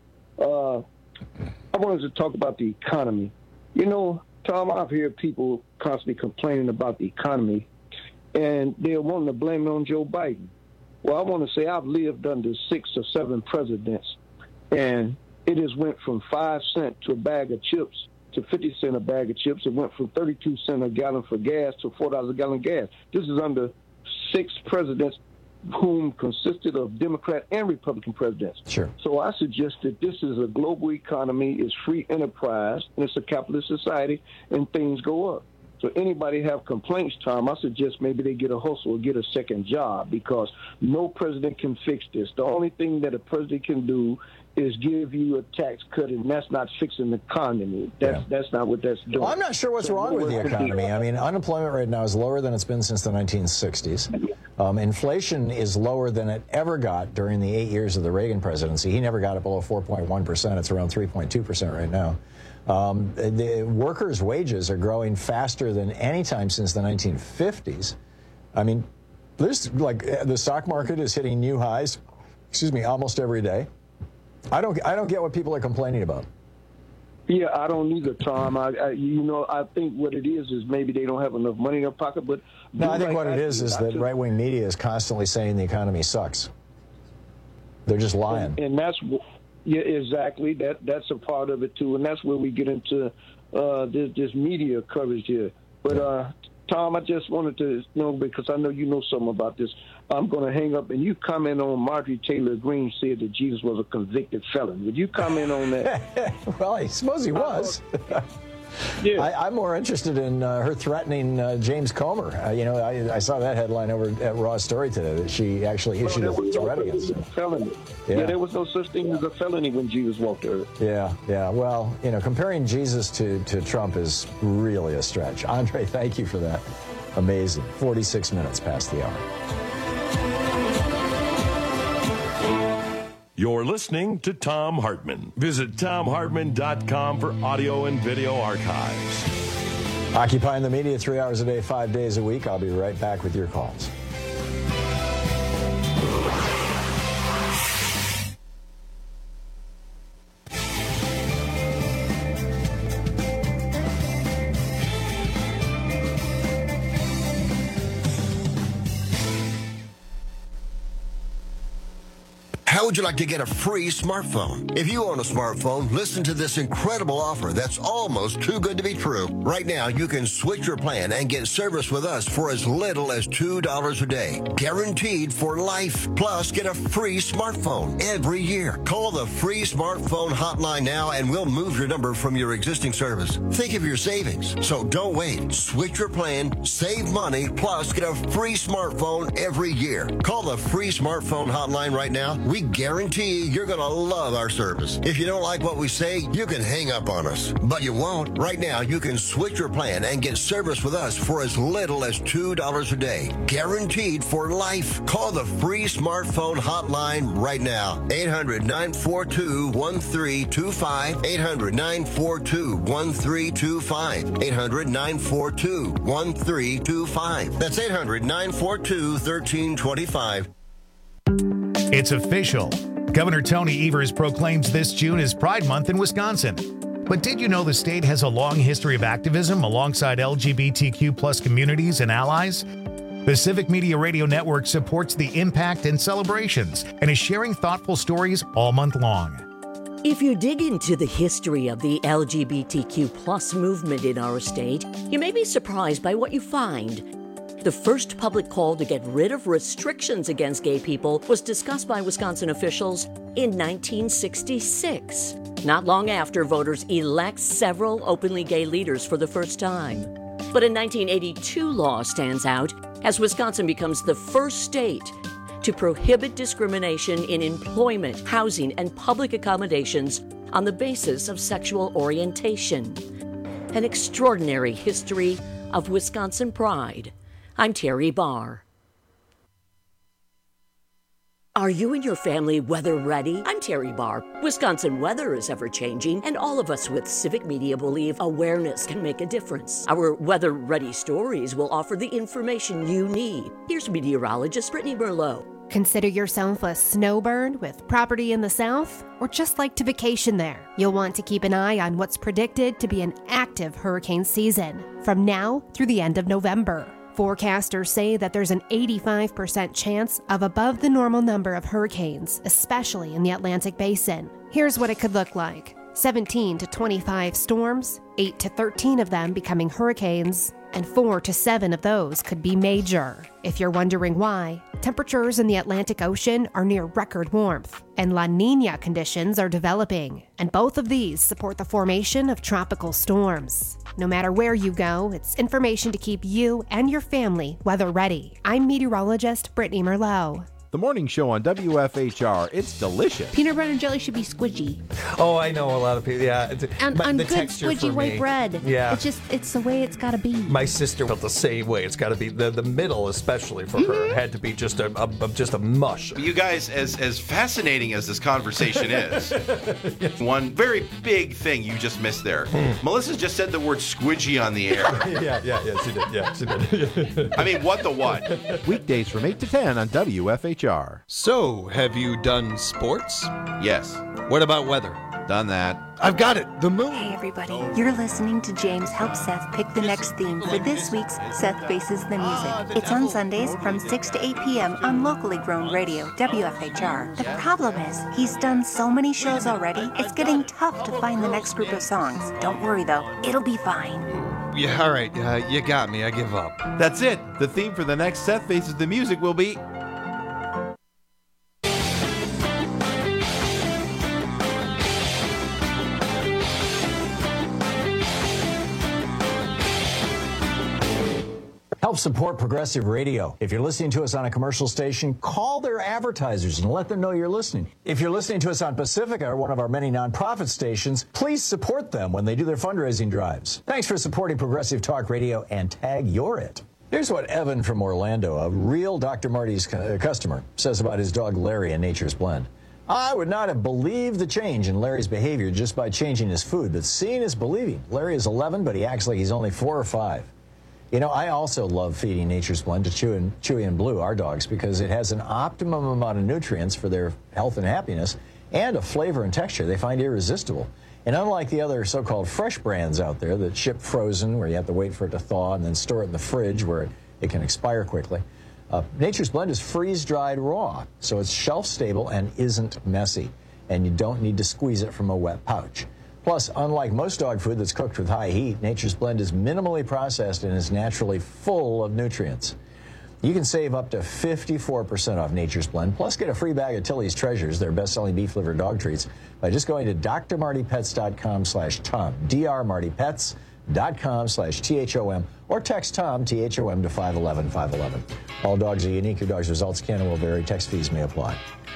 I wanted to talk about the economy. You know, Tom, I've heard people constantly complaining about the economy, and they're wanting to blame it on Joe Biden. Well, I want to say I've lived under 6 or 7 presidents, and it has went from 5 cents to a bag of chips to 50 cents a bag of chips. It went from 32 cents a gallon for gas to $4 a gallon gas. This is under 6 presidents whom consisted of Democrat and Republican presidents. Sure. So I suggest that this is a global economy, it's free enterprise, and it's a capitalist society, and things go up. So anybody have complaints, Tom, I suggest maybe they get a hustle or get a second job, because no president can fix this. The only thing that a president can do is give you a tax cut, and that's not fixing the economy. That's not what that's doing. Well, I'm not sure what's wrong with the economy. I mean, unemployment right now is lower than it's been since the 1960s. Inflation is lower than it ever got during the 8 years of the Reagan presidency. He never got it below 4.1%. It's around 3.2% right now. The workers' wages are growing faster than any time since the 1950s. I mean, there's like the stock market is hitting new highs, almost every day. I don't get what people are complaining about. Yeah, I don't either, Tom. I think what it is maybe they don't have enough money in their pocket. But no, I think what it is that right-wing media is constantly saying the economy sucks. They're just lying. And that's, yeah, exactly. That's a part of it too, and that's where we get into this media coverage here. But Tom, I just wanted to know, because I know you know something about this. I'm going to hang up, and you comment on Marjorie Taylor Greene said that Jesus was a convicted felon. Would you comment on that? Well, I suppose he was. Yeah. I'm more interested in her threatening James Comer. I saw that headline over at Raw Story today, that she actually issued a threat against him. Felony. Yeah, there was no such thing as a felony when Jesus walked the earth. Yeah. Well, comparing Jesus to Trump is really a stretch. Andre, thank you for that. Amazing. 46 minutes past the hour. You're listening to Thom Hartmann. Visit ThomHartmann.com for audio and video archives. Occupying the media 3 hours a day, 5 days a week. I'll be right back with your calls. How would you like to get a free smartphone? If you own a smartphone, listen to this incredible offer that's almost too good to be true. Right now, you can switch your plan and get service with us for as little as $2 a day. Guaranteed for life. Plus, get a free smartphone every year. Call the free smartphone hotline now and we'll move your number from your existing service. Think of your savings. So don't wait. Switch your plan, save money, plus get a free smartphone every year. Call the free smartphone hotline right now. We guarantee you're going to love our service. If you don't like what we say, you can hang up on us. But you won't. Right now, you can switch your plan and get service with us for as little as $2 a day. Guaranteed for life. Call the free smartphone hotline right now. 800-942-1325. 800-942-1325. 800-942-1325. That's 800-942-1325. It's official. Governor Tony Evers proclaims this June is Pride Month in Wisconsin. But did you know the state has a long history of activism alongside LGBTQ plus communities and allies? The Civic Media Radio Network supports the impact and celebrations and is sharing thoughtful stories all month long. If you dig into the history of the LGBTQ plus movement in our state, you may be surprised by what you find. The first public call to get rid of restrictions against gay people was discussed by Wisconsin officials in 1966. Not long after, voters elect several openly gay leaders for the first time. But a 1982 law stands out as Wisconsin becomes the first state to prohibit discrimination in employment, housing, and public accommodations on the basis of sexual orientation. An extraordinary history of Wisconsin pride. I'm Terry Barr. Are you and your family weather ready? I'm Terry Barr. Wisconsin weather is ever-changing, and all of us with Civic Media believe awareness can make a difference. Our weather-ready stories will offer the information you need. Here's meteorologist Brittany Merlot. Consider yourself a snowbird with property in the south, or just like to vacation there. You'll want to keep an eye on what's predicted to be an active hurricane season from now through the end of November. Forecasters say that there's an 85% chance of above the normal number of hurricanes, especially in the Atlantic Basin. Here's what it could look like. 17 to 25 storms, 8 to 13 of them becoming hurricanes, and 4 to 7 of those could be major. If you're wondering why, temperatures in the Atlantic Ocean are near record warmth, and La Niña conditions are developing, and both of these support the formation of tropical storms. No matter where you go, it's information to keep you and your family weather ready. I'm meteorologist Brittany Merlot. The morning show on WFHR, it's delicious. Peanut butter and jelly should be squidgy. Oh, I know a lot of people, yeah. And on good squidgy white bread. Yeah. It's the way it's got to be. My sister felt the same way. It's got to be, the middle especially for her, had to be just a mush. You guys, as fascinating as this conversation is, one very big thing you just missed there. Melissa just said the word squidgy on the air. Yeah, she did. I mean, what the what? Weekdays from 8 to 10 on WFHR. So, have you done sports? Yes. What about weather? Done that. I've got it. The moon. Hey, everybody. You're listening to James help Seth pick the next theme for this week's Seth Faces the Music. It's on Sundays from 6 to 8 p.m. on locally grown radio, WFHR. The problem is, he's done so many shows already, it's getting tough to find the next group of songs. Don't worry, though. It'll be fine. Yeah, all right. You got me. I give up. That's it. The theme for the next Seth Faces the Music will be... Help support progressive radio. If you're listening to us on a commercial station, call their advertisers and let them know you're listening. If you're listening to us on Pacifica, one of our many nonprofit stations, please support them when they do their fundraising drives. Thanks for supporting Progressive Talk Radio and tag You're It. Here's what Evan from Orlando, a real Dr. Marty's customer, says about his dog Larry in Nature's Blend. I would not have believed the change in Larry's behavior just by changing his food, but seeing is believing. Larry is 11, but he acts like he's only 4 or 5. You know, I also love feeding Nature's Blend to Chewy and Blue, our dogs, because it has an optimum amount of nutrients for their health and happiness and a flavor and texture they find irresistible. And unlike the other so-called fresh brands out there that ship frozen, where you have to wait for it to thaw and then store it in the fridge where it can expire quickly, Nature's Blend is freeze-dried raw, so it's shelf-stable and isn't messy, and you don't need to squeeze it from a wet pouch. Plus, unlike most dog food that's cooked with high heat, Nature's Blend is minimally processed and is naturally full of nutrients. You can save up to 54% off Nature's Blend, plus get a free bag of Tilly's Treasures, their best-selling beef-liver dog treats, by just going to drmartypets.com/Tom, drmartypets.com/THOM, or text Tom, THOM, to 511-511. All dogs are unique. Your dog's results can and will vary. Text fees may apply.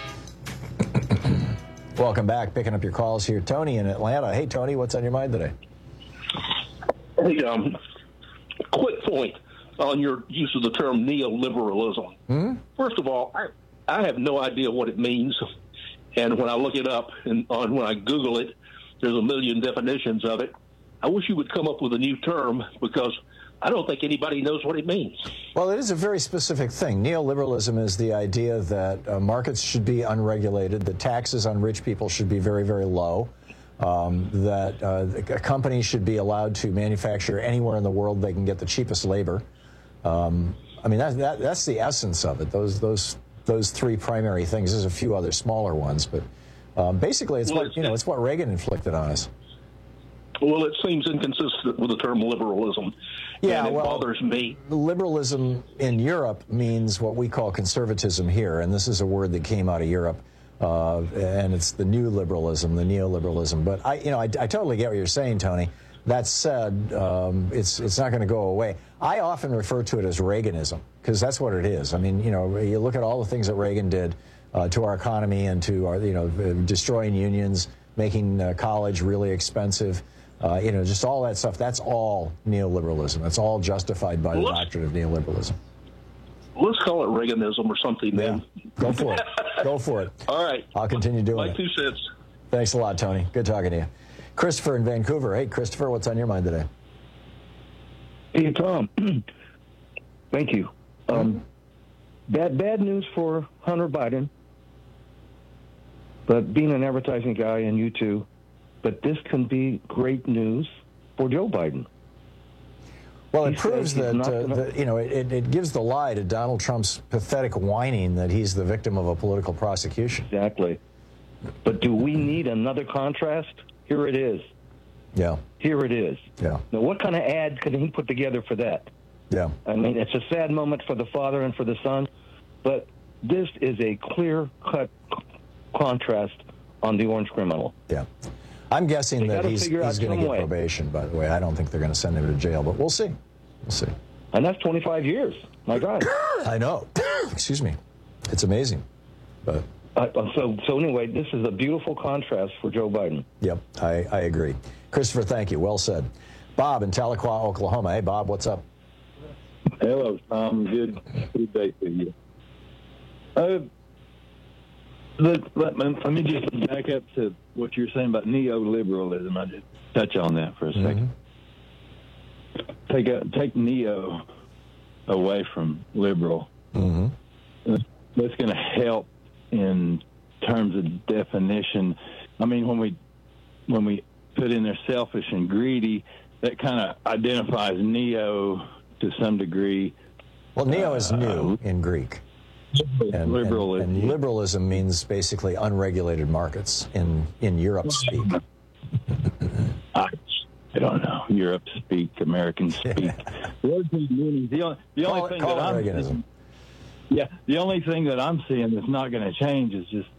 Welcome back. Picking up your calls here. Tony in Atlanta. Hey, Tony, what's on your mind today? Hey, quick point on your use of the term neoliberalism. First of all, I have no idea what it means. And when I look it up and when I Google it, there's a million definitions of it. I wish you would come up with a new term because I don't think anybody knows what it means. Well, it is a very specific thing. Neoliberalism is the idea that markets should be unregulated, that taxes on rich people should be very, very low, that a company should be allowed to manufacture anywhere in the world they can get the cheapest labor. I mean, that's the essence of it. Those three primary things. There's a few other smaller ones, but basically, it's it's what Reagan inflicted on us. Well, it seems inconsistent with the term liberalism. Yeah, and it bothers me. Liberalism in Europe means what we call conservatism here, and this is a word that came out of Europe, and it's the new liberalism, the neoliberalism. But I totally get what you're saying, Tony. That said, it's not going to go away. I often refer to it as Reaganism because that's what it is. I mean, you look at all the things that Reagan did to our economy and to our, destroying unions, making college really expensive. Just all that stuff, that's all neoliberalism. That's all justified by the doctrine of neoliberalism. Let's call it Reaganism or something, then. Go for it. Go for it. All right. I'll continue doing it. My 2 cents. Thanks a lot, Tony. Good talking to you. Christopher in Vancouver. Hey, Christopher, what's on your mind today? Hey, Tom. Thank you. bad news for Hunter Biden, but being an advertising guy, and you too, but this can be great news for Joe Biden. Well, it proves that, it gives the lie to Donald Trump's pathetic whining that he's the victim of a political prosecution. Exactly. But do we need another contrast? Here it is. Yeah. Here it is. Yeah. Now, what kind of ad could he put together for that? Yeah. I mean, it's a sad moment for the father and for the son, but this is a clear-cut contrast on the orange criminal. Yeah. I'm guessing that he's going to get way. probation, by the way. I don't think they're going to send him to jail, but we'll see. We'll see. And that's 25 years. My God. I know. Excuse me. It's amazing. But so anyway, this is a beautiful contrast for Joe Biden. Yep, I agree. Christopher, thank you. Well said. Bob in Tahlequah, Oklahoma. Hey, Bob, what's up? Hello, Tom. Good day to you. Let me just back up to what you're saying about neoliberalism. I just touch on that for a second. Take neo away from liberal. That's going to help in terms of definition. I mean, when we put in there selfish and greedy, that kind of identifies neo to some degree. Well, neo is new in Greek. And liberalism means basically unregulated markets in Europe speak. I don't know. Europe speak, American speak. The only thing that I'm seeing that's not going to change is just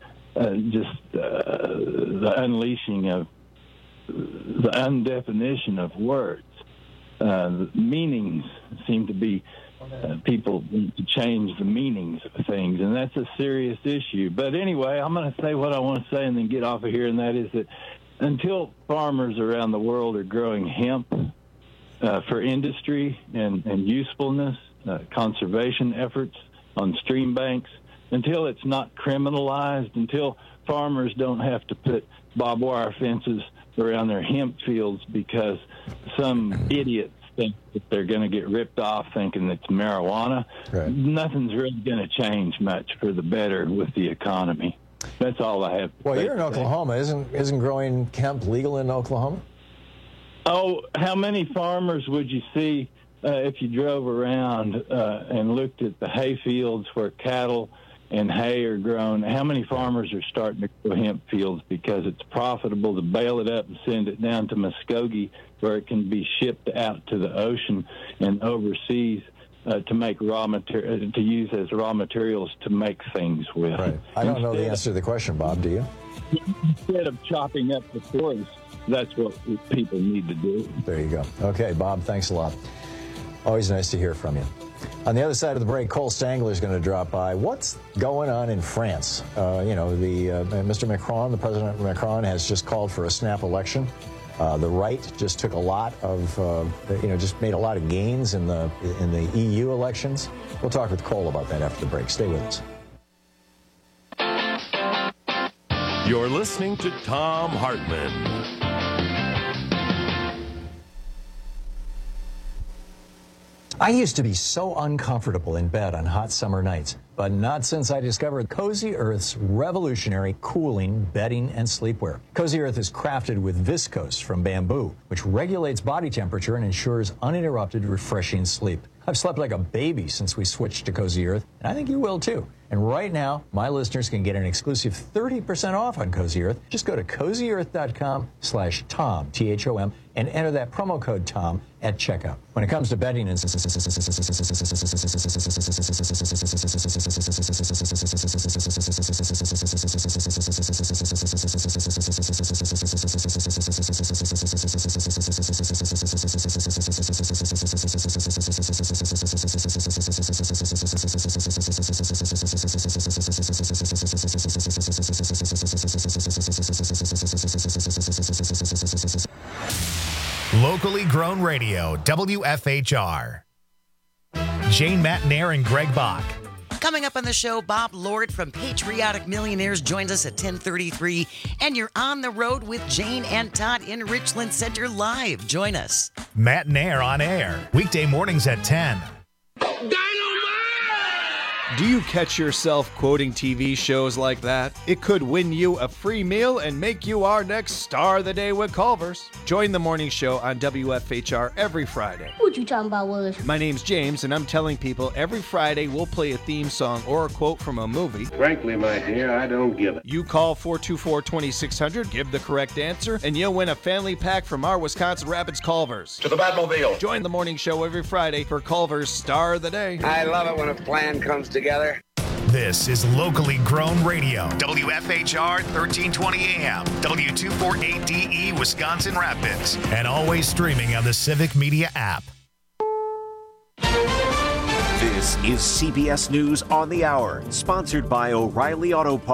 the unleashing of the undefinition of words. The meanings seem to be people want to change the meanings of things, and that's a serious issue. But anyway, I'm going to say what I want to say and then get off of here, and that is that until farmers around the world are growing hemp for industry and usefulness, conservation efforts on stream banks, until it's not criminalized, until farmers don't have to put barbed wire fences around their hemp fields because some idiots think that they're going to get ripped off thinking it's marijuana, nothing's really going to change much for the better with the economy. That's all I have. Well, you're in Oklahoma. Isn't growing hemp legal in Oklahoma? Oh, how many farmers would you see if you drove around and looked at the hay fields where cattle and hay are grown? How many farmers are starting to grow hemp fields because it's profitable to bale it up and send it down to Muskogee where it can be shipped out to the ocean and overseas to make raw material, to use as raw materials to make things with. Right. I don't know the answer to the question, Bob. Do you? Instead of chopping up the forest, that's what people need to do. There you go. Okay, Bob, thanks a lot. Always nice to hear from you. On the other side of the break, Cole Stangler is going to drop by. What's going on in France? Mr. Macron, the President Macron, has just called for a snap election. The right just took a lot of, just made a lot of gains in the EU elections. We'll talk with Cole about that after the break. Stay with us. You're listening to Thom Hartmann. I used to be so uncomfortable in bed on hot summer nights, but not since I discovered Cozy Earth's revolutionary cooling bedding and sleepwear. Cozy Earth is crafted with viscose from bamboo, which regulates body temperature and ensures uninterrupted, refreshing sleep. I've slept like a baby since we switched to Cozy Earth, and I think you will too. And right now, my listeners can get an exclusive 30% off on Cozy Earth. Just go to CozyEarth.com/Tom, T-H-O-M, and enter that promo code TOM at checkout. When it comes to bedding and Locally grown radio, WFHR. Jane Matnair and Greg Bach. Coming up on the show, Bob Lord from Patriotic Millionaires joins us at 10:33, and you're on the road with Jane and Todd in Richland Center Live. Join us. Matnair on air, weekday mornings at 10. Do you catch yourself quoting TV shows like that? It could win you a free meal and make you our next Star of the Day with Culver's. Join the morning show on WFHR every Friday. What you talking about, Willis? My name's James, and I'm telling people every Friday we'll play a theme song or a quote from a movie. Frankly, my dear, I don't give it. You call 424-2600, give the correct answer, and you'll win a family pack from our Wisconsin Rapids Culver's. To the Batmobile. Join the morning show every Friday for Culver's Star of the Day. I love it when a plan comes together. This is locally grown radio. WFHR 1320 AM, W248DE, Wisconsin Rapids, and always streaming on the Civic Media app. This is CBS News on the Hour, sponsored by O'Reilly Auto Parts.